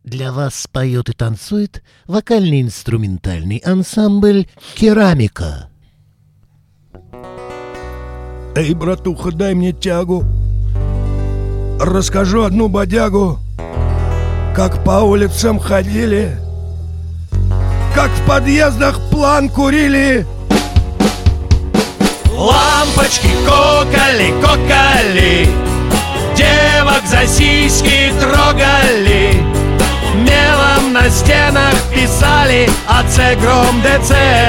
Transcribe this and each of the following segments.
Для вас поет и танцует вокально-инструментальный ансамбль «Керамика». Эй, братуха, дай мне тягу. Расскажу одну бодягу. Как по улицам ходили, как в подъездах план курили. Лампочки кокали, кокали, девок за сиськи трогали, мелом на стенах писали АЦ гром ДЦ.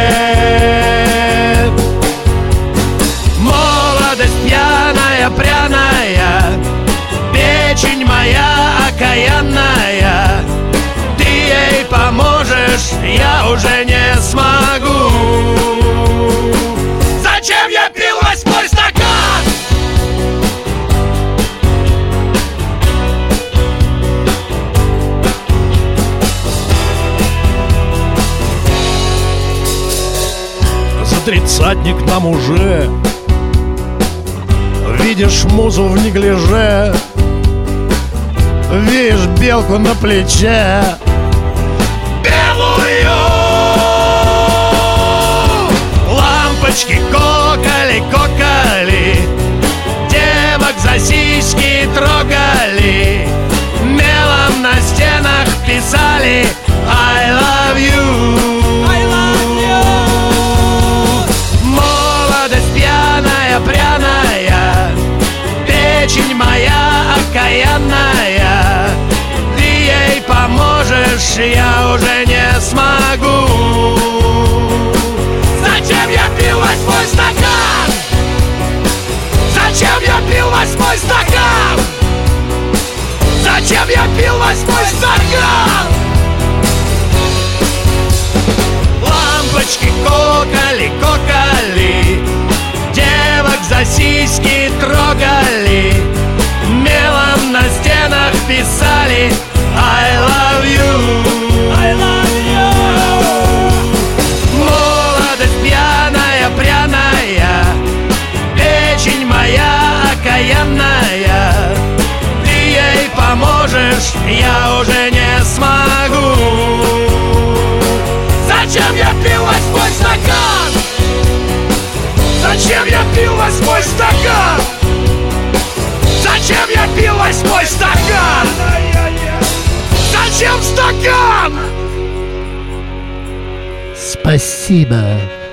Молодость пьяная, пряная, печень моя окаянная. Ты ей поможешь, я уже не смогу. Зачем я пил 8-й стакан? За тридцатник нам уже. Видишь музу в неглиже, видишь белку на плече, Белую! Лампочки кокали, кокали, девок за сиськи трогали, мелом на стенах писали I love you. I love you. Молодость пьяная, пряная, печень моя окаянная. Ты ей поможешь, я уже не смогу. Зачем я пил 8-й стакан? Зачем я пил 8-й стакан? Зачем я пил 8-й стакан? Лампочки кокали, кокали, девок за сиськи трогали, мелом на стенах писали I love you. I love you. Молодость пьяная, пряная, печень моя окаянная. Ты ей поможешь, я уже не смогу. Зачем я пил 8-й стакан? Зачем я пил 8-й стакан? Зачем я пил 8-й стакан? Зачем стакан? Спасибо.